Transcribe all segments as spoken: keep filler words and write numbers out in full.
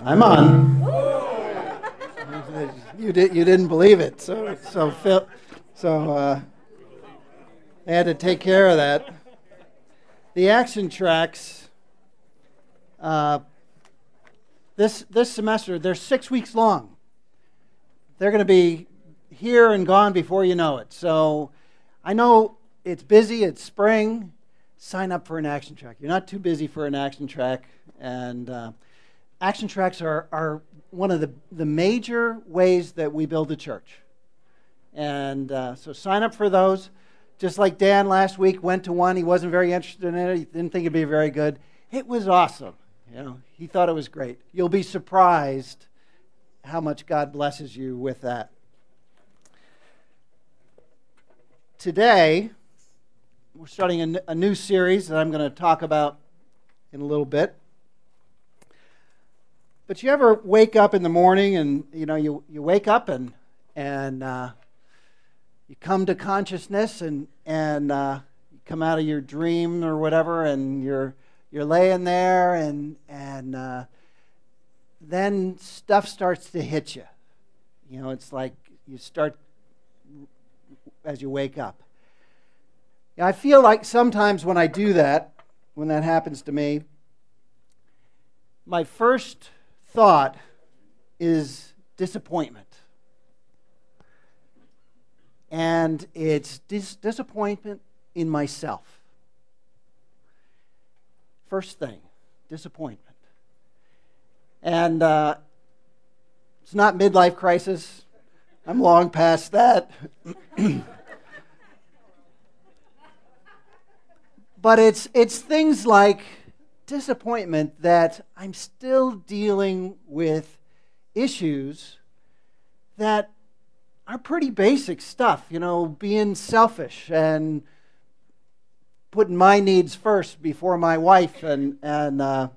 I'm on. You did. You didn't believe it, so so Phil, so uh, they had to take care of that. The action tracks. Uh, this this semester, they're six weeks long. They're going to be here and gone before you know it. So I know it's busy. It's spring. Sign up for an action track. You're not too busy for an action track, and uh, action tracks are are one of the, the major ways that we build a church. And uh, so sign up for those. Just like Dan last week went to one. He wasn't very interested in it. He didn't think it'd be very good. It was awesome. You know, he thought it was great. You'll be surprised how much God blesses you with that. Today, we're starting a, a new series that I'm going to talk about in a little bit. But you ever wake up in the morning and, you know, you, you wake up and and uh, you come to consciousness and and uh, you come out of your dream or whatever, and you're you're laying there and and uh, then stuff starts to hit you. You know, it's like you start as you wake up. Yeah, I feel like sometimes when I do that, when that happens to me, my first thought is disappointment. And it's dis- disappointment in myself. First thing, disappointment. And uh, it's not midlife crisis. I'm long past that. But it's it's things like disappointment that I'm still dealing with issues that are pretty basic stuff, you know, being selfish and putting my needs first before my wife, and and uh,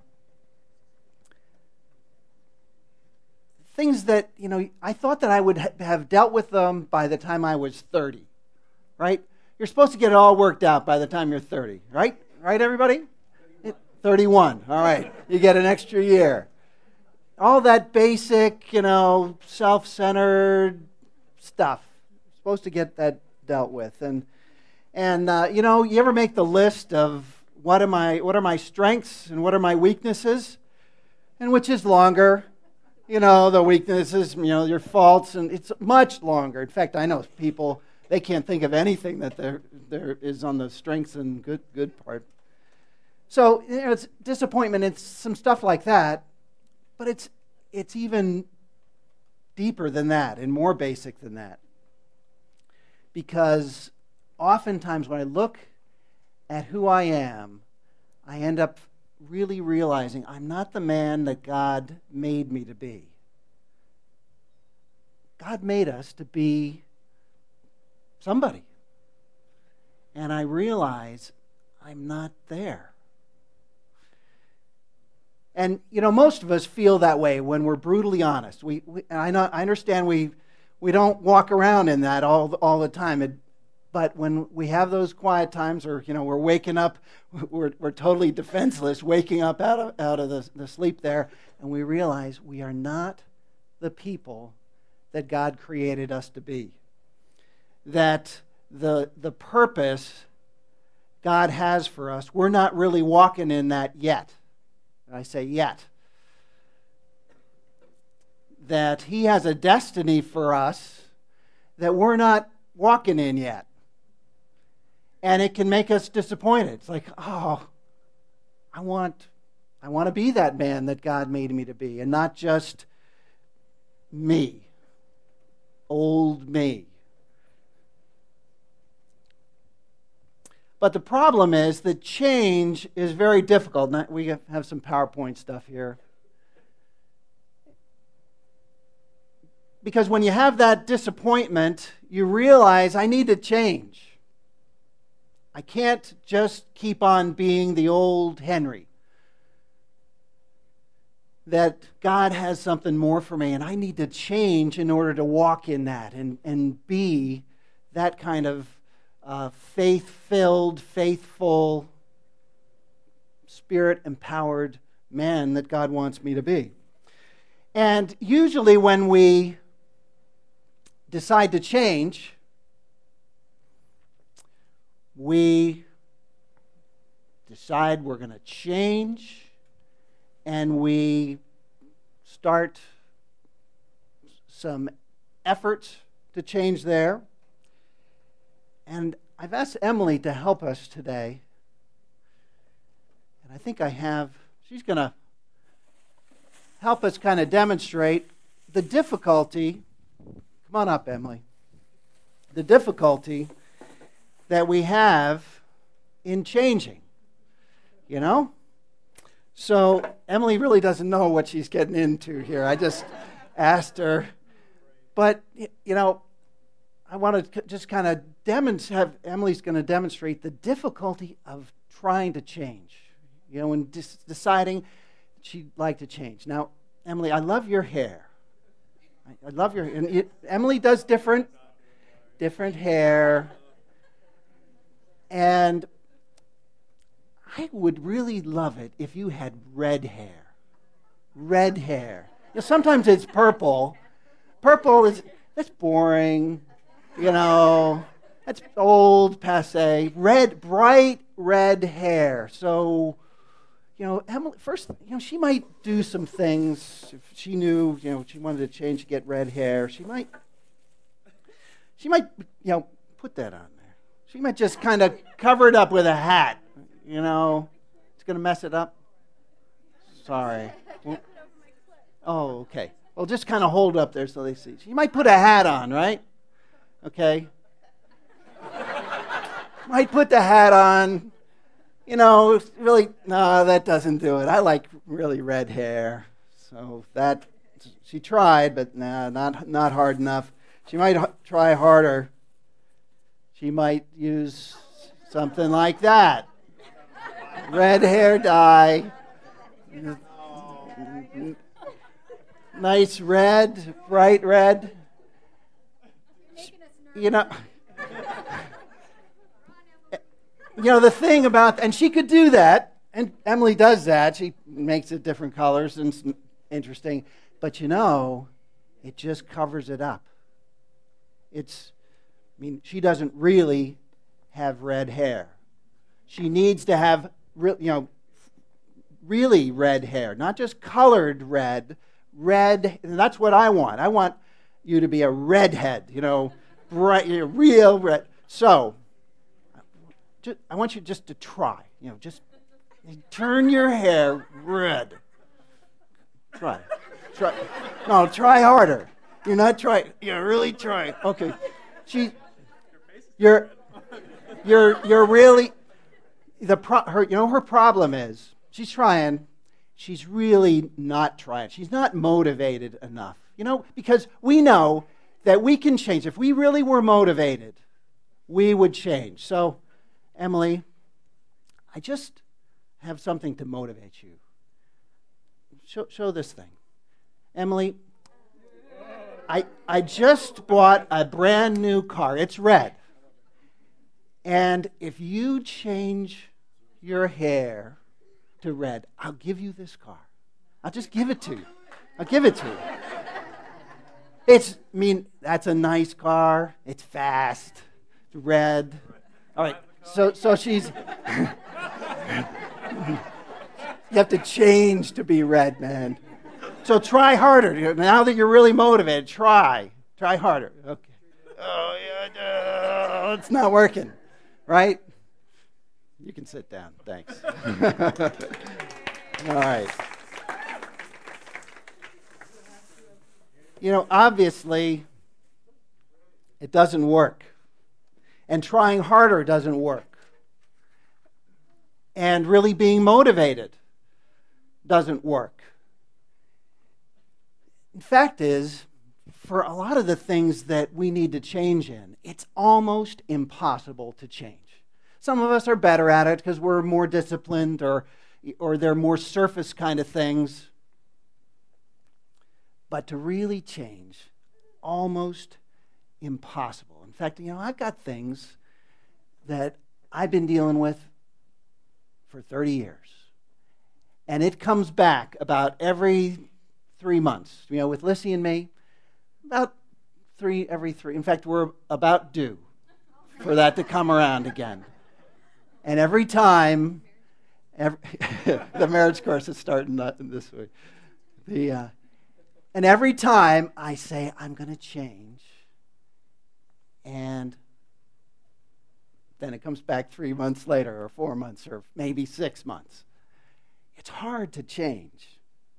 things that, you know, I thought that I would ha- have dealt with them by the time I was thirty, right? You're supposed to get it all worked out by the time you're thirty, right? Right, everybody? thirty-one. All right. You get an extra year. All that basic, you know, self-centered stuff. You're supposed to get that dealt with. And, and uh, you know, you ever make the list of what am I, what are my strengths and what are my weaknesses? And which is longer? You know, the weaknesses, you know, your faults, and it's much longer. In fact, I know people, they can't think of anything that there there is on the strengths and good good part. So, you know, it's disappointment, it's some stuff like that, but it's it's even deeper than that and more basic than that. Because oftentimes when I look at who I am, I end up really realizing I'm not the man that God made me to be. God made us to be somebody. And I realize I'm not there. And, you know, most of us feel that way when we're brutally honest. We, we I know, I understand we we don't walk around in that all all the time. It, but when we have those quiet times, or, you know, we're waking up, we're we're totally defenseless, waking up out of out of the, the sleep there, and we realize we are not the people that God created us to be. That the the purpose God has for us, we're not really walking in that yet. I say yet. That He has a destiny for us that we're not walking in yet. And it can make us disappointed. It's like, oh, I want, I want to be that man that God made me to be, and not just me, old me. But the problem is that change is very difficult. Now, we have some PowerPoint stuff here. Because when you have that disappointment, you realize I need to change. I can't just keep on being the old Henry. That God has something more for me, and I need to change in order to walk in that and, and be that kind of Uh, faith-filled, faithful, spirit-empowered man that God wants me to be. And usually when we decide to change, we decide we're going to change, and we start some efforts to change there. And I've asked Emily to help us today. And I think I have, she's going to help us kind of demonstrate the difficulty. Come on up, Emily. The difficulty that we have in changing, you know? So Emily really doesn't know what she's getting into here. I just asked her. But, you know, I want to just kind of demonstrate, have Emily's going to demonstrate the difficulty of trying to change, you know, and dis- deciding she'd like to change. Now, Emily, I love your hair. I, I love your hair. And it, Emily does different, different hair. And I would really love it if you had red hair. Red hair. You know, sometimes it's purple. Purple is, that's boring. You know, that's old, passé. Red, bright red hair. So, you know, Emily, first, you know, she might do some things. If she knew, you know, she wanted to change to get red hair, she might, she might, you know, put that on there. She might just kind of cover it up with a hat. You know, it's going to mess it up. Sorry. Well, oh, okay. Well, just kind of hold up there so they see. She might put a hat on, right? Okay. Might put the hat on. You know, really, no, that doesn't do it. I like really red hair. So that, she tried, but nah, not, not hard enough. She might h- try harder. She might use something like that. Red hair dye. Nice red, bright red. You know, you know the thing about, and she could do that, and Emily does that. She makes it different colors and it's interesting. But you know, it just covers it up. It's, I mean, she doesn't really have red hair. She needs to have, you know, really red hair, not just colored red. Red, and that's what I want. I want you to be a redhead, you know, bright, you know, real red. So, just, I want you just to try, you know, just turn your hair red. Try, try. No, try harder. You're not trying. You're really trying. Okay, she, you're, you're, you're really. The pro, her, you know, her problem is she's trying. She's really not trying. She's not motivated enough. You know, because we know that we can change. If we really were motivated, we would change. So, Emily, I just have something to motivate you. Show, show this thing. Emily, I, I just bought a brand new car. It's red. And if you change your hair to red, I'll give you this car. I'll just give it to you. I'll give it to you. It's, I mean, that's a nice car. It's fast. It's red. All right. So, so she's. You have to change to be red, man. So try harder. Now that you're really motivated, try. Try harder. Okay. Oh, yeah. Uh, it's not working. Right? You can sit down. Thanks. All right. You know, obviously, it doesn't work. And trying harder doesn't work. And really being motivated doesn't work. The fact is, for a lot of the things that we need to change in, it's almost impossible to change. Some of us are better at it because we're more disciplined, or, or they're more surface kind of things. But to really change, almost impossible. In fact, you know, I've got things that I've been dealing with for thirty years. And it comes back about every three months. You know, with Lissy and me, about three every three. In fact, we're about due for that to come around again. And every time, every, the marriage course is starting this week. The uh, and every time I say I'm going to change, and then it comes back three months later, or four months, or maybe six months. It's hard to change.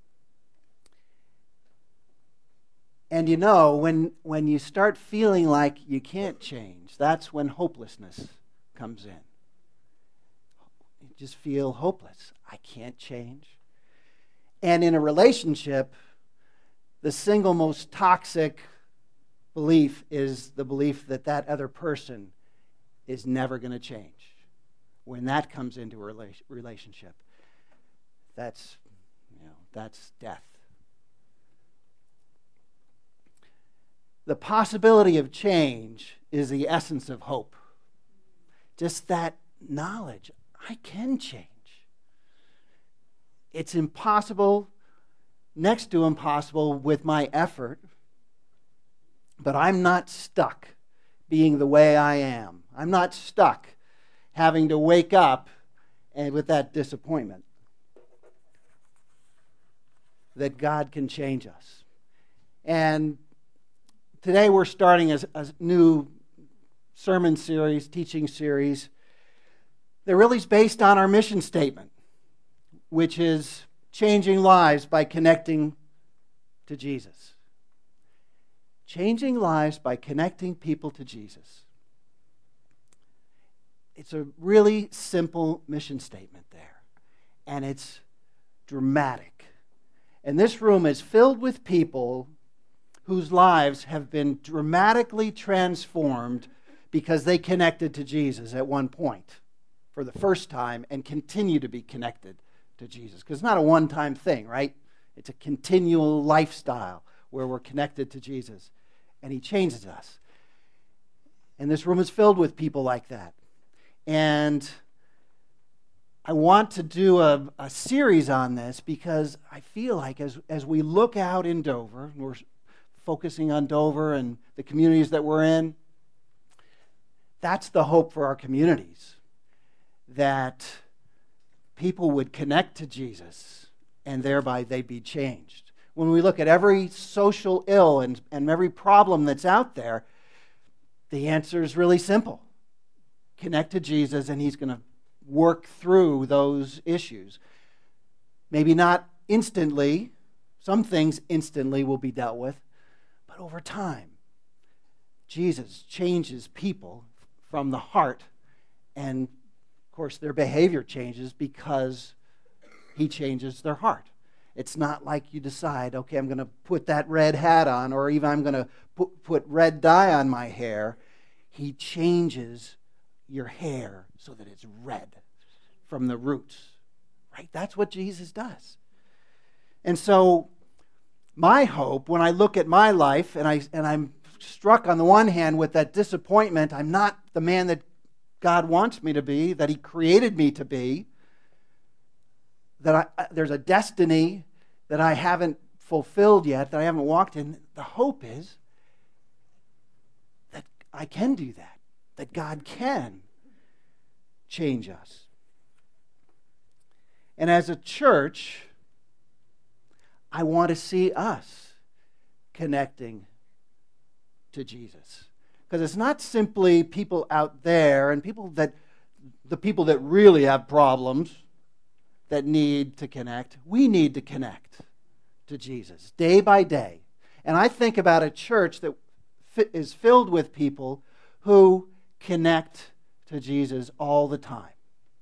And you know, when, when you start feeling like you can't change, that's when hopelessness comes in. You just feel hopeless. I can't change. And in a relationship, the single most toxic belief is the belief that that other person is never going to change. When that comes into a relationship, that's, you know, that's death. The possibility of change is the essence of hope. Just that knowledge, I can change. It's impossible, next to impossible with my effort, but I'm not stuck being the way I am. I'm not stuck having to wake up and with that disappointment that God can change us. And today we're starting a, a new sermon series, teaching series, that really is based on our mission statement, which is changing lives by connecting to Jesus. Changing lives by connecting people to Jesus. It's a really simple mission statement there, and it's dramatic. And this room is filled with people whose lives have been dramatically transformed because they connected to Jesus at one point for the first time and continue to be connected to Jesus. Because it's not a one-time thing, right? It's a continual lifestyle where we're connected to Jesus. And he changes us. And this room is filled with people like that. And I want to do a, a series on this because I feel like as, as we look out in Dover, and we're focusing on Dover and the communities that we're in, that's the hope for our communities. That people would connect to Jesus and thereby they'd be changed. When we look at every social ill and, and every problem that's out there, the answer is really simple. Connect to Jesus and he's going to work through those issues. Maybe not instantly. Some things instantly will be dealt with. But over time, Jesus changes people from the heart, and of course their behavior changes because he changes their heart. It's not like you decide, okay, I'm going to put that red hat on, or even I'm going to put, put red dye on my hair. He changes your hair so that it's red from the roots, right? That's what Jesus does. And so my hope, when I look at my life, and, I, and I'm struck on the one hand with that disappointment, I'm not the man that God wants me to be, that he created me to be, that I, there's a destiny that I haven't fulfilled yet, that I haven't walked in. The hope is that I can do that, that God can change us. And as a church, I want to see us connecting to Jesus. Because it's not simply people out there and people that, the people that really have problems that need to connect. We need to connect to Jesus day by day. And I think about a church that is filled with people who connect to Jesus all the time.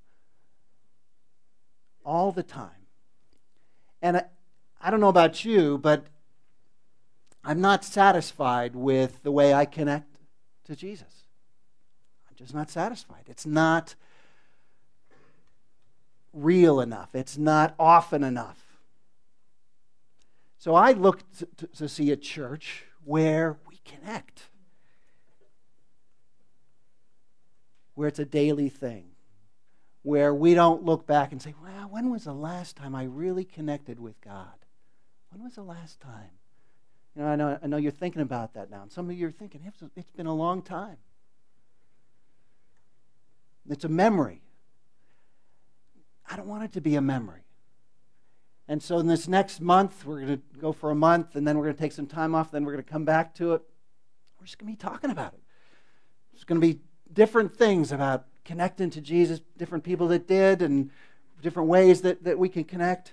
All the time. And I, I don't know about you, but I'm not satisfied with the way I connect to Jesus. I'm just not satisfied. It's not real enough. It's not often enough. So I look to, to, to see a church where we connect, where it's a daily thing, where we don't look back and say, well, when was the last time I really connected with God? When was the last time? You know, I know, I know you're thinking about that now. And some of you are thinking, it's, it's been a long time. It's a memory. I don't want it to be a memory. And so in this next month, we're going to go for a month, and then we're going to take some time off, then we're going to come back to it. We're just going to be talking about it. There's going to be different things about connecting to Jesus, different people that did, and different ways that, that we can connect.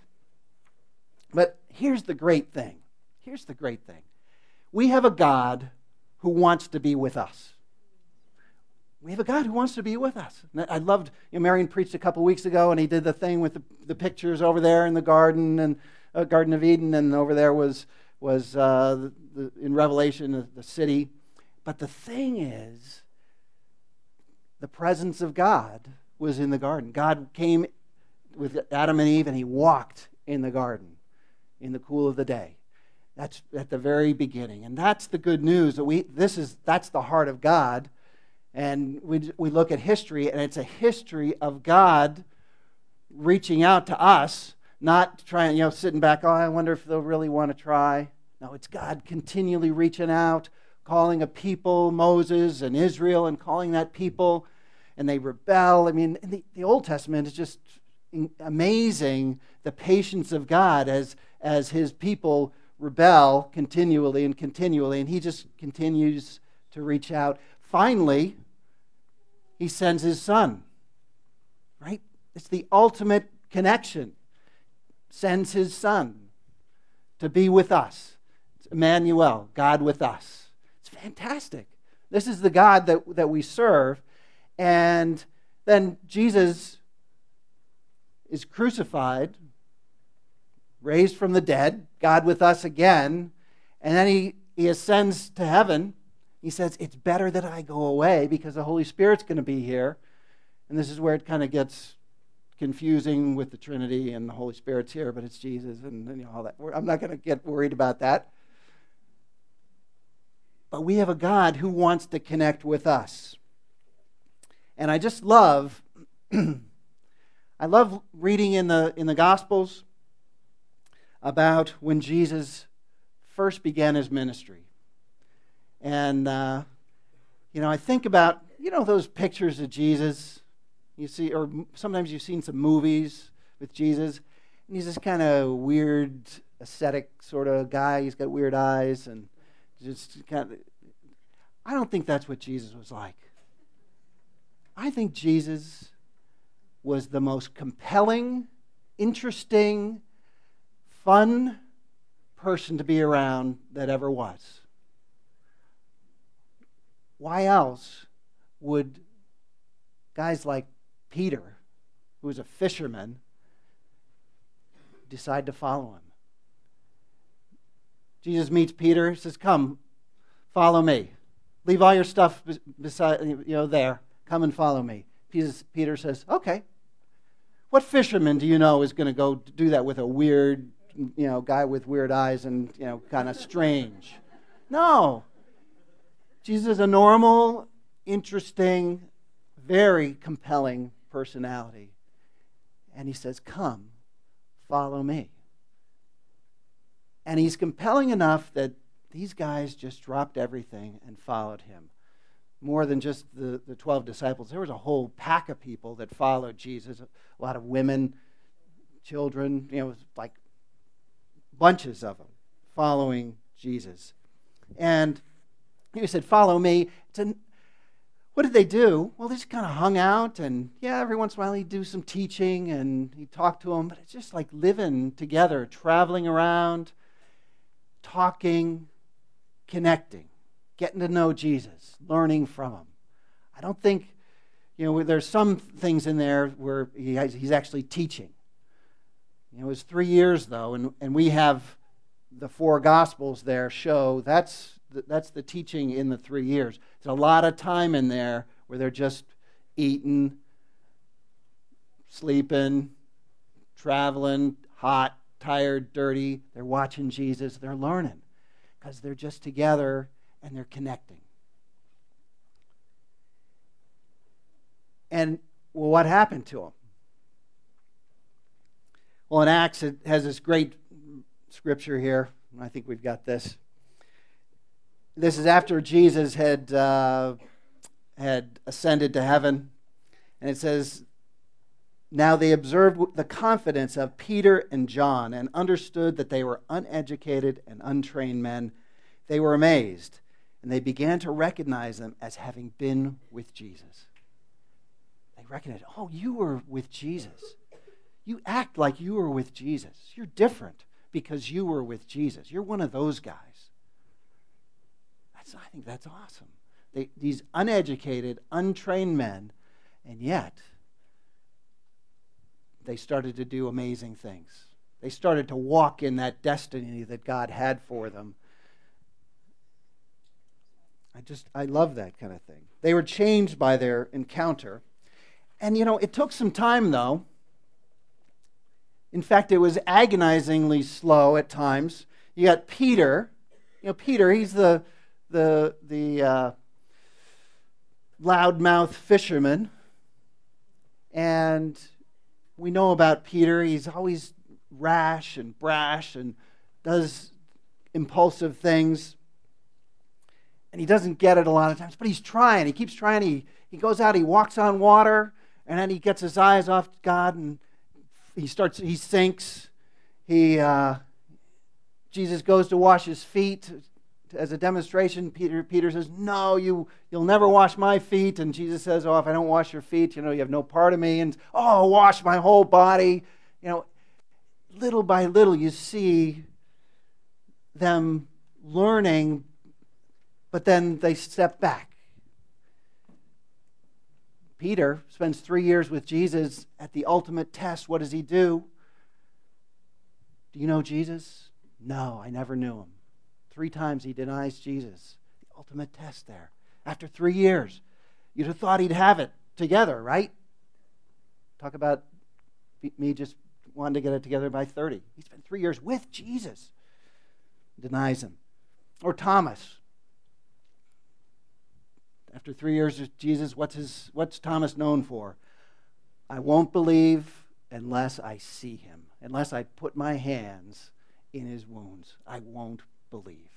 But here's the great thing. Here's the great thing. We have a God who wants to be with us. We have a God who wants to be with us. I loved, you know, Marion preached a couple weeks ago, and he did the thing with the, the pictures over there in the garden, and uh, Garden of Eden, and over there was, was uh, the, the, in Revelation, the, the city. But the thing is, the presence of God was in the garden. God came with Adam and Eve, and he walked in the garden in the cool of the day. That's at the very beginning. And that's the good news. That we this is that's the heart of God. And we we look at history, and it's a history of God reaching out to us, not trying, you know, sitting back, oh, I wonder if they'll really want to try. No, it's God continually reaching out, calling a people, Moses and Israel, and calling that people, and they rebel. I mean, the, the Old Testament is just amazing, the patience of God as, as his people rebel continually and continually, and he just continues to reach out. Finally, he sends his son, right? It's the ultimate connection. Sends his son to be with us. It's Emmanuel, God with us. It's fantastic. This is the God that, that we serve. And then Jesus is crucified, raised from the dead, God with us again, and then he, he ascends to heaven. He says, it's better that I go away because the Holy Spirit's going to be here. And this is where it kind of gets confusing with the Trinity and the Holy Spirit's here, but it's Jesus and, and you know, all that. I'm not going to get worried about that. But we have a God who wants to connect with us. And I just love, I love reading in the in the Gospels about when Jesus first began his ministry. And, uh, you know, I think about, you know, those pictures of Jesus you see, or sometimes you've seen some movies with Jesus, and he's this kind of weird, ascetic sort of guy. He's got weird eyes, and just kind of, I don't think that's what Jesus was like. I think Jesus was the most compelling, interesting, fun person to be around that ever was. Why else would guys like Peter, who was a fisherman, decide to follow him? Jesus meets Peter, says, "Come, follow me. Leave all your stuff beside, you know, there. Come and follow me." Peter says, "Okay. What fisherman do you know is going to go do that with a weird, you know, guy with weird eyes and, you know, kind of strange?" No. Jesus is a normal, interesting, very compelling personality. And he says, "Come, follow me." And he's compelling enough that these guys just dropped everything and followed him. More than just the, the twelve disciples. There was a whole pack of people that followed Jesus. A lot of women, children, you know, it was like bunches of them following Jesus. And he said, "Follow me." It's an, what did they do? Well, they just kind of hung out, and yeah, every once in a while he'd do some teaching and he'd talk to them, but it's just like living together, traveling around, talking, connecting, getting to know Jesus, learning from him. I don't think, you know, there's some things in there where he has, he's actually teaching. You know, it was three years, though, and, and we have the four Gospels there show that's the, that's the teaching in the three years. There's a lot of time in there where they're just eating, sleeping, traveling, hot, tired, dirty. They're watching Jesus. They're learning because they're just together and they're connecting. And, well, what happened to them? Well, in Acts, it has this great scripture here. I think we've got this. This is after Jesus had uh, had ascended to heaven. And it says, "Now they observed the confidence of Peter and John and understood that they were uneducated and untrained men. They were amazed, and they began to recognize them as having been with Jesus." They recognized, oh, you were with Jesus. You act like you were with Jesus. You're different because you were with Jesus. You're one of those guys. That's, I think that's awesome. They, these uneducated, untrained men, and yet they started to do amazing things. They started to walk in that destiny that God had for them. I just, I love that kind of thing. They were changed by their encounter. And, you know, it took some time, though. In fact, it was agonizingly slow at times. You got Peter. You know, Peter, he's the the the uh, loudmouth fisherman. And we know about Peter. He's always rash and brash and does impulsive things. And he doesn't get it a lot of times, but he's trying. He keeps trying. He, he goes out, he walks on water, and then he gets his eyes off God, and he starts, he sinks. He, uh, Jesus goes to wash his feet as a demonstration. Peter, Peter says, "No, you, you'll never wash my feet." And Jesus says, "Oh, if I don't wash your feet, you know, you have no part of me." And, "Oh, wash my whole body." You know, little by little you see them learning, but then they step back. Peter spends three years with Jesus at the ultimate test. What does he do? "Do you know Jesus?" "No, I never knew him." Three times he denies Jesus. The ultimate test there. After three years, you'd have thought he'd have it together, right? Talk about me just wanting to get it together by thirty. He spent three years with Jesus. Denies him. Or Thomas. After three years with Jesus, what's his? What's Thomas known for? "I won't believe unless I see him. Unless I put my hands in his wounds, I won't believe."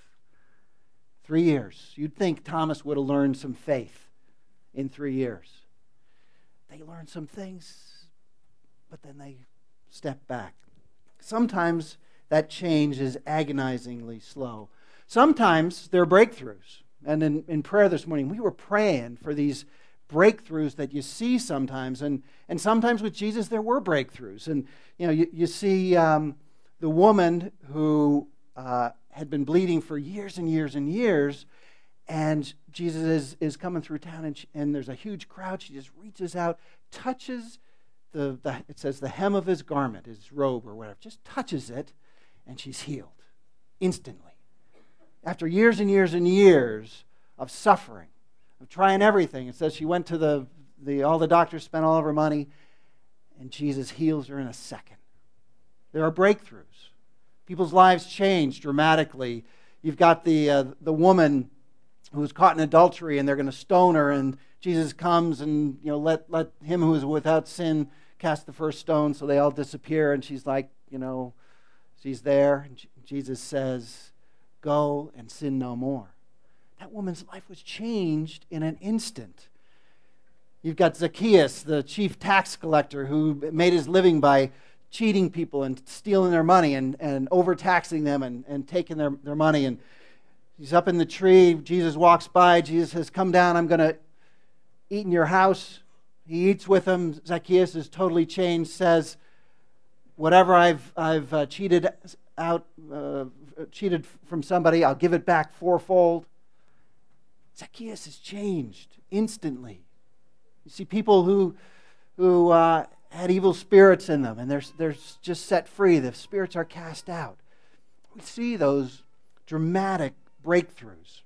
Three years. You'd think Thomas would have learned some faith in three years. They learned some things, but then they step back. Sometimes that change is agonizingly slow. Sometimes there are breakthroughs. And in, in prayer this morning, we were praying for these breakthroughs that you see sometimes. And, and sometimes with Jesus, there were breakthroughs. And, you know, you, you see um, the woman who uh, had been bleeding for years and years and years, and Jesus is, is coming through town, and, she, and there's a huge crowd. She just reaches out, touches the, the, it says the hem of his garment, his robe or whatever, just touches it, and she's healed instantly. After years and years and years of suffering, of trying everything. It says she went to the, the all the doctors spent all of her money, and Jesus heals her in a second. There are breakthroughs. People's lives change dramatically. You've got the uh, the woman who was caught in adultery, and they're going to stone her, and Jesus comes and, you know, let let him who is without sin cast the first stone, so they all disappear, and she's like, you know, she's there, and Jesus says, "Go and sin no more." That woman's life was changed in an instant. You've got Zacchaeus, the chief tax collector, who made his living by cheating people and stealing their money and, and overtaxing them and, and taking their, their money. And he's up in the tree. Jesus walks by. Jesus says, "Come down. I'm going to eat in your house." He eats with him. Zacchaeus is totally changed, says, "Whatever I've, I've uh, cheated out, uh, cheated from somebody, I'll give it back fourfold." Zacchaeus is changed instantly. You see people who who uh, had evil spirits in them, and they're, they're just set free. The spirits are cast out. We see those dramatic breakthroughs.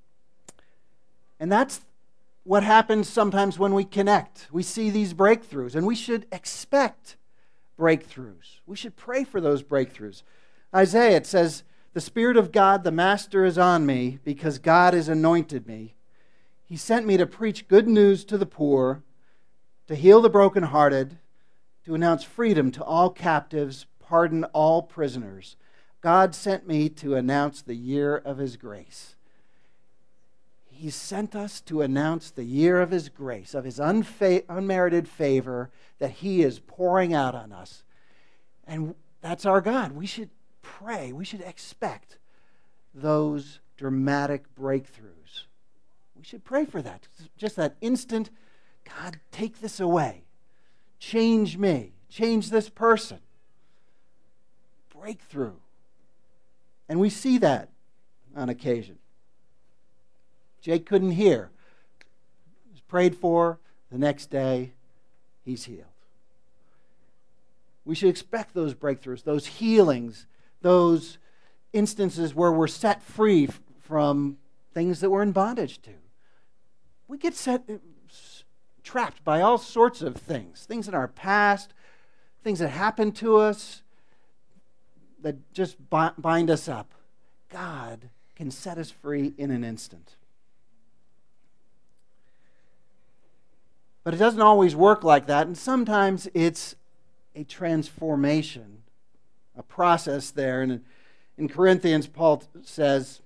And that's what happens sometimes when we connect. We see these breakthroughs, and we should expect breakthroughs. We should pray for those breakthroughs. Isaiah, it says, "The Spirit of God, the Master, is on me, because God has anointed me. He sent me to preach good news to the poor, to heal the brokenhearted, to announce freedom to all captives, pardon all prisoners, God sent me to announce the year of His grace. He sent us to announce the year of His grace, of His unfa- unmerited favor that He is pouring out on us. And that's our God. We should pray. We should expect those dramatic breakthroughs. We should pray for that. Just that instant, God, take this away. Change me. Change this person. Breakthrough. And we see that on occasion. Jake couldn't hear. He was prayed for. The next day, he's healed. We should expect those breakthroughs, those healings, those instances where we're set free from things that we're in bondage to. We get set, trapped by all sorts of things, things in our past, things that happen to us that just bind us up. God can set us free in an instant. But it doesn't always work like that, and sometimes it's a transformation, a process there. And in Corinthians, Paul says,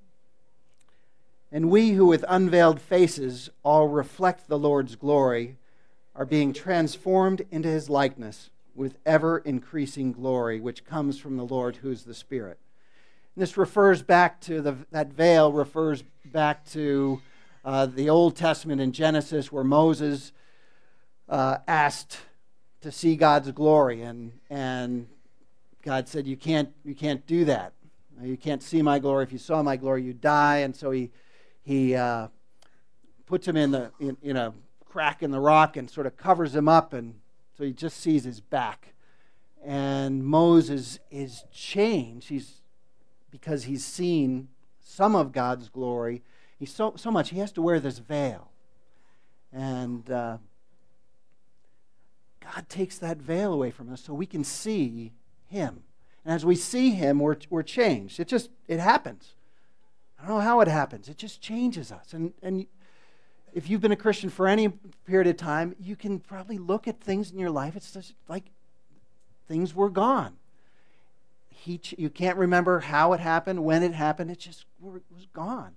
"And we who with unveiled faces all reflect the Lord's glory are being transformed into His likeness with ever-increasing glory, which comes from the Lord who is the Spirit." And this refers back to, the, that veil refers back to uh, the Old Testament in Genesis where Moses uh, asked to see God's glory, and and God said, you can't you can't do that. You can't see my glory. If you saw my glory, you'd die. And so he he uh, puts him in the in, in a crack in the rock and sort of covers him up, and so he just sees his back. And Moses is changed. He's because he's seen some of God's glory. He's so so much he has to wear this veil, and uh, God takes that veil away from us so we can see Him. And as we see Him, we're we're changed. It just it happens. I don't know how it happens. It just changes us. And and if you've been a Christian for any period of time, you can probably look at things in your life. It's just like things were gone. He, you can't remember how it happened, when it happened. It just was gone.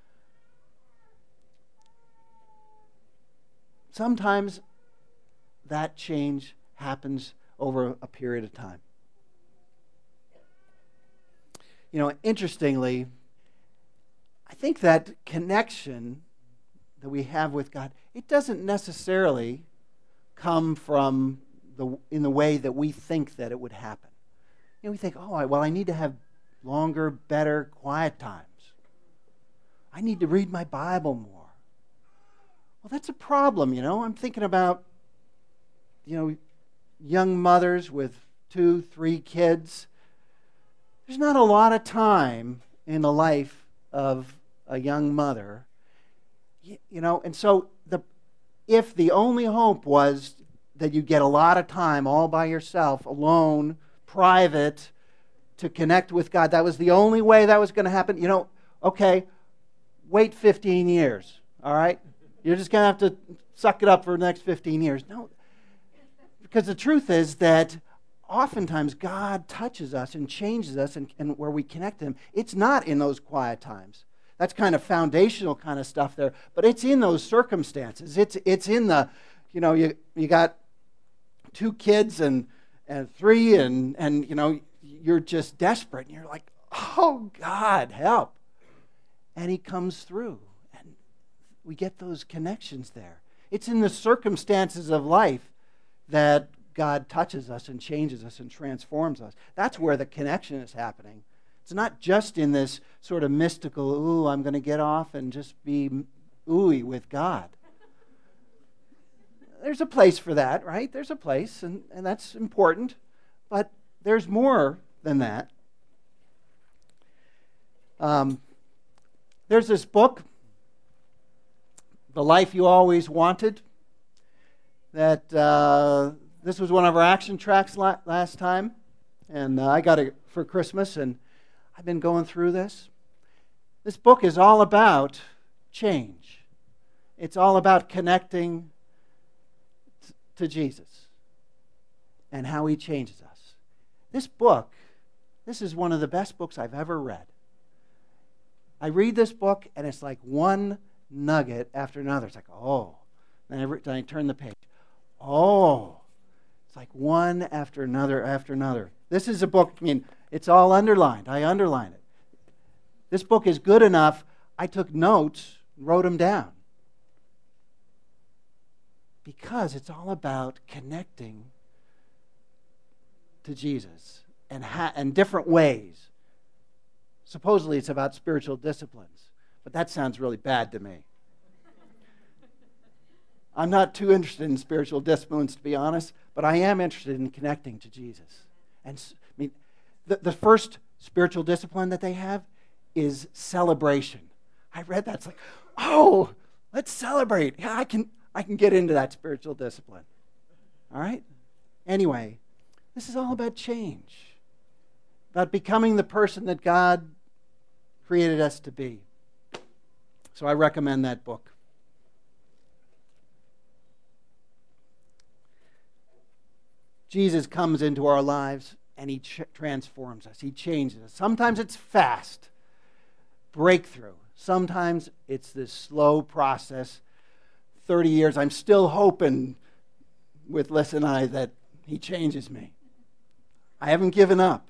Sometimes that change happens over a period of time. You know, interestingly, I think that connection that we have with God, it doesn't necessarily come from the in the way that we think that it would happen. You know, we think, oh, well, I need to have longer, better, quiet times. I need to read my Bible more. Well, that's a problem, you know. I'm thinking about, you know, young mothers with two, three kids. There's not a lot of time in the life of a young mother, you, you know, and so the if the only hope was that you get a lot of time all by yourself, alone, private, to connect with God, that was the only way that was going to happen, you know, okay, wait fifteen years, all right? You're just going to have to suck it up for the next fifteen years. No, because the truth is that oftentimes God touches us and changes us, and, and where we connect to Him, it's not in those quiet times. That's kind of foundational kind of stuff there, but it's in those circumstances. It's it's in the, you know, you you got two kids and and three, and and you know, you're just desperate, and you're like, oh God, help. And He comes through, and we get those connections there. It's in the circumstances of life that God touches us and changes us and transforms us. That's where the connection is happening. It's not just in this sort of mystical, ooh, I'm going to get off and just be ooey with God. There's a place for that, right? There's a place, and, and that's important. But there's more than that. Um, there's this book, The Life You Always Wanted, that uh, this was one of our action tracks la- last time, and uh, I got it for Christmas, and I've been going through this. This book is all about change. It's all about connecting t- to Jesus and how He changes us. This book This is one of the best books I've ever read. I read this book, and it's like one nugget after another. It's like, oh. Then I, re- then I turn the page. Oh. It's like one after another after another. This is a book, I mean, it's all underlined. I underline it. This book is good enough, I took notes, wrote them down. Because it's all about connecting to Jesus and, ha- and different ways. Supposedly it's about spiritual disciplines, but that sounds really bad to me. I'm not too interested in spiritual disciplines, to be honest, but I am interested in connecting to Jesus. And I mean, the, the first spiritual discipline that they have is celebration. I read that. It's like, oh, let's celebrate. Yeah, I can, I can get into that spiritual discipline. All right? Anyway, this is all about change, about becoming the person that God created us to be. So I recommend that book. Jesus comes into our lives and he ch- transforms us. He changes us. Sometimes it's fast, breakthrough. Sometimes it's this slow process. thirty years, I'm still hoping with Liz and I that he changes me. I haven't given up.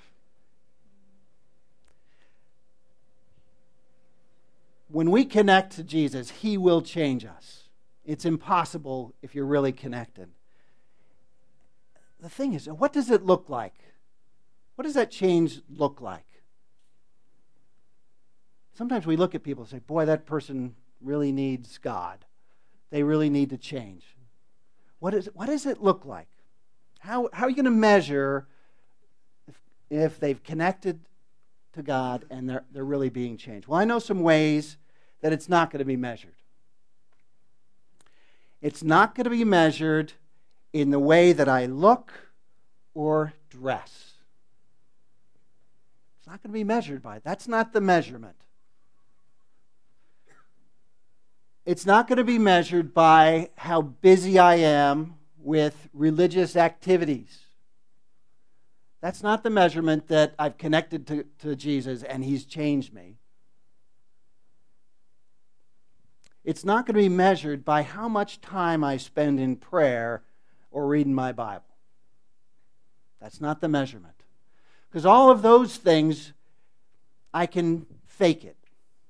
When we connect to Jesus, he will change us. It's impossible if you're really connected. The thing is, what does it look like? What does that change look like? Sometimes we look at people and say, boy, that person really needs God. They really need to change. What, is, what does it look like? How, how are you going to measure if, if they've connected to God and they're, they're really being changed? Well, I know some ways that it's not going to be measured. It's not going to be measured in the way that I look or dress. It's not going to be measured by it. That's not the measurement. It's not going to be measured by how busy I am with religious activities. That's not the measurement that I've connected to, to Jesus and he's changed me. It's not going to be measured by how much time I spend in prayer or reading my Bible. That's not the measurement. Because all of those things, I can fake it.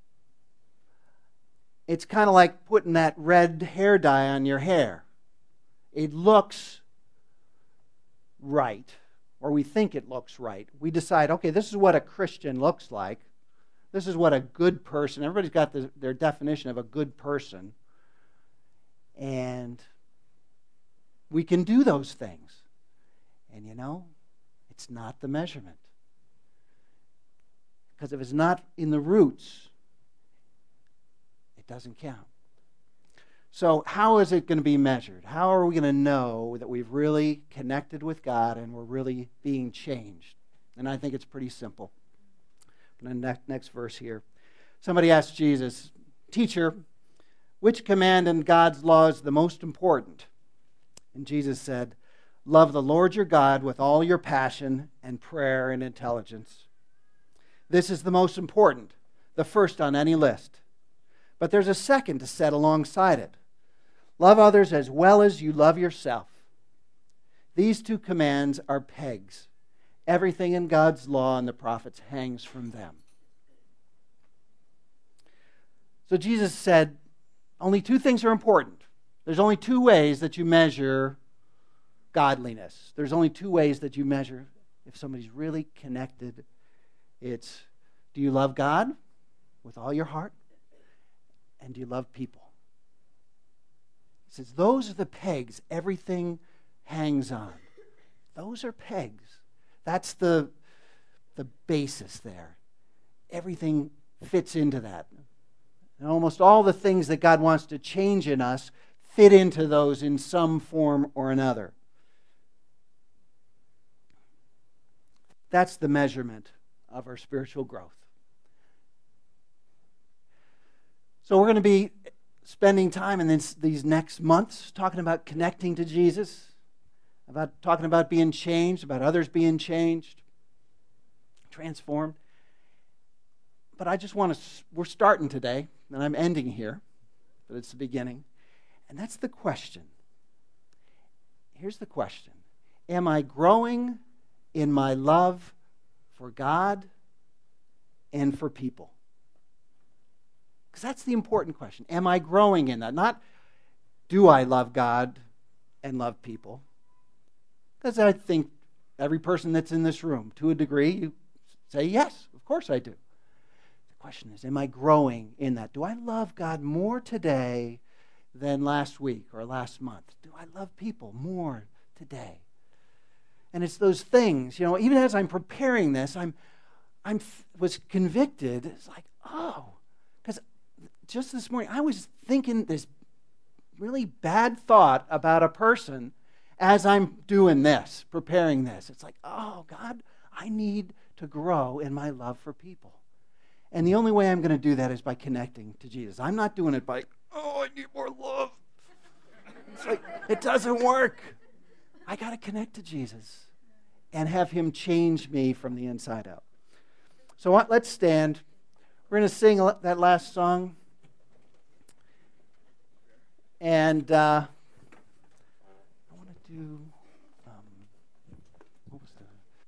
It's kind of like putting that red hair dye on your hair. It looks right, or we think it looks right. We decide, okay, this is what a Christian looks like. This is what a good person, everybody's got the, their definition of a good person. And we can do those things. And you know, it's not the measurement. Because if it's not in the roots, it doesn't count. So how is it going to be measured? How are we going to know that we've really connected with God and we're really being changed? And I think it's pretty simple. The next, next verse here. Somebody asked Jesus, "Teacher, which command in God's law is the most important?" And Jesus said, "Love the Lord your God with all your passion and prayer and intelligence." This is the most important, the first on any list. But there's a second to set alongside it. Love others as well as you love yourself. These two commands are pegs. Everything in God's law and the prophets hangs from them. So Jesus said, only two things are important. There's only two ways that you measure godliness. There's only two ways that you measure if somebody's really connected. It's, do you love God with all your heart? And do you love people? He says, those are the pegs everything hangs on. Those are pegs. That's the, the basis there. Everything fits into that. And almost all the things that God wants to change in us fit into those in some form or another. That's the measurement of our spiritual growth. So we're going to be spending time in this, these next months talking about connecting to Jesus, about talking about being changed, about others being changed, transformed. But I just want to, we're starting today, and I'm ending here, but it's the beginning. And that's the question. Here's the question. Am I growing in my love for God and for people? Because that's the important question. Am I growing in that? Not, do I love God and love people? Because I think every person that's in this room, to a degree, you say, yes, of course I do. The question is, am I growing in that? Do I love God more today than last week or last month? Do I love people more today? And it's those things, you know, even as I'm preparing this, I'm, I'm was convicted. It's like, oh, because just this morning I was thinking this really bad thought about a person as I'm doing this, preparing this. It's like, oh, God, I need to grow in my love for people. And the only way I'm going to do that is by connecting to Jesus. I'm not doing it by, oh, I need more love. It's like, it doesn't work. I got to connect to Jesus and have him change me from the inside out. So what, let's stand. We're going to sing that last song. And uh, I want to do, um, what was that?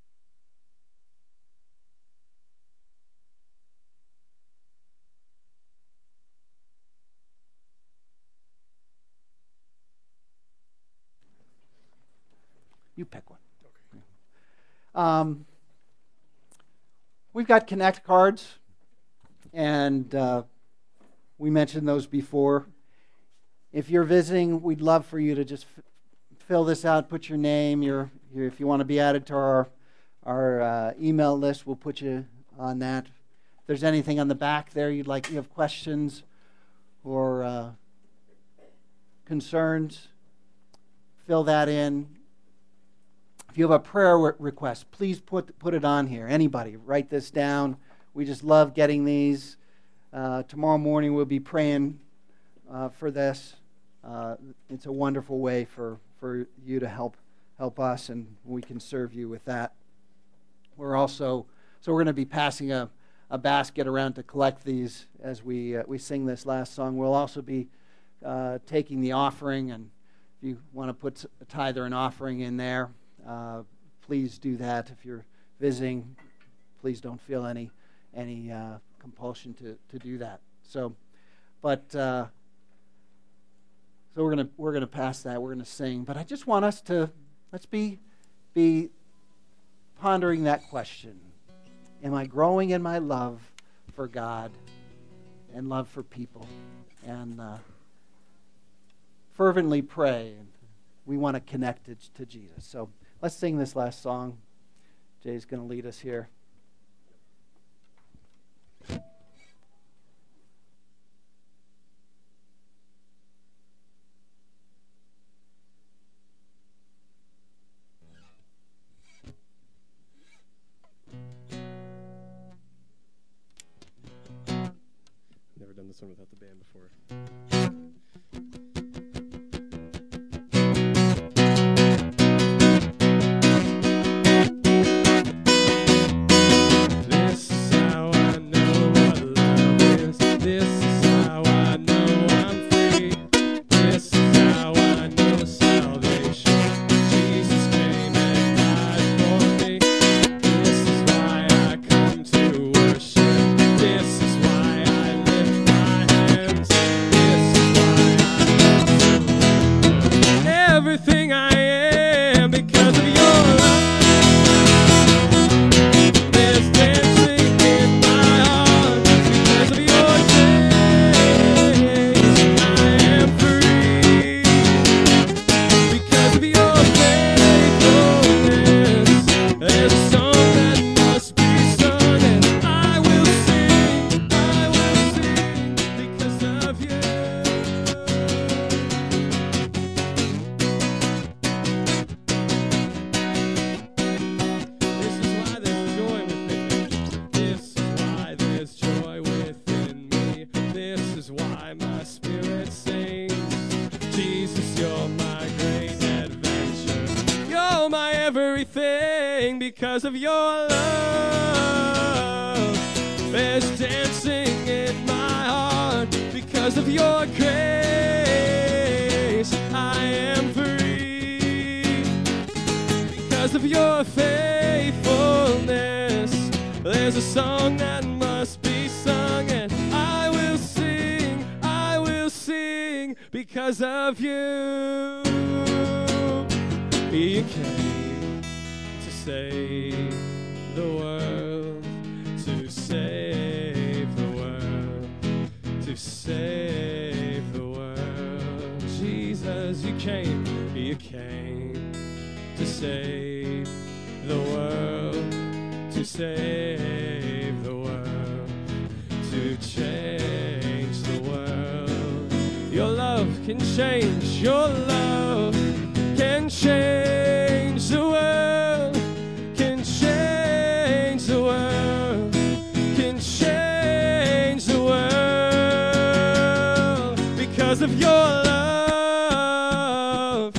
You pick one. Okay. Um, we've got Connect cards, and uh, we mentioned those before. If you're visiting, we'd love for you to just f- fill this out, put your name, your, your if you want to be added to our our uh, email list, we'll put you on that. If there's anything on the back there you'd like, you have questions or uh, concerns, fill that in. If you have a prayer re- request, please put put it on here. Anybody, write this down. We just love getting these. Uh, tomorrow morning we'll be praying uh, for this. Uh, it's a wonderful way for, for you to help help us, and we can serve you with that. We're also so we're going to be passing a, a basket around to collect these as we uh, we sing this last song. We'll also be uh, taking the offering, and if you want to put a tithe or an offering in there, uh, please do that. If you're visiting, please don't feel any any uh, compulsion to, to do that. So, but. Uh, So we're gonna we're gonna pass that. We're gonna sing, but I just want us to let's be be pondering that question: am I growing in my love for God and love for people? And uh, fervently pray. And we want to connect it to Jesus. So let's sing this last song. Jay's going to lead us here. This one without the band before. This is how I know what love is. This is how I know I'm free. This is how I know salvation. Jesus came and died for me. This is why I come to worship. This is why I lift my hands. This is why I love everything I am because of your love. There's dancing in my heart because of your grace. I am free because of your faithfulness. There's a song that must be sung, and I will sing, I will sing because of you. everything because of your love. There's dancing in my heart because of your grace. I am free because of your faithfulness. There's a song that must be sung, and I will sing, I will sing because of you. You came to save the world, to save the world, to save the world. Jesus, you came, you came to save the world, to save the world, to change the world. Your love can change, your love can change the world, can change the world, can change the world because of your love.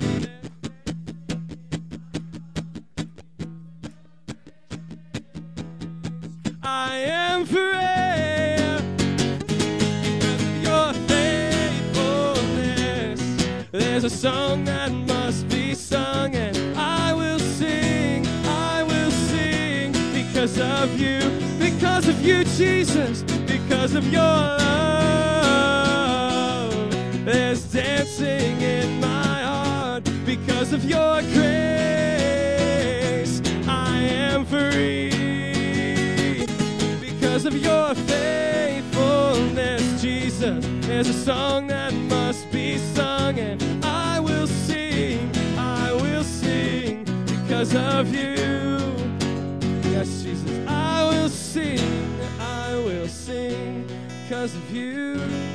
I am free because of your faithfulness. There's a song that must be sung, and I will sing, I will sing because of you, because of you, Jesus, because of your love. There's dancing in my heart because of your grace. I am free because of your faithfulness, Jesus. There's a song that must be sung, and I will sing, I will sing because of you. Yes, Jesus, I will sing, I will sing because of you.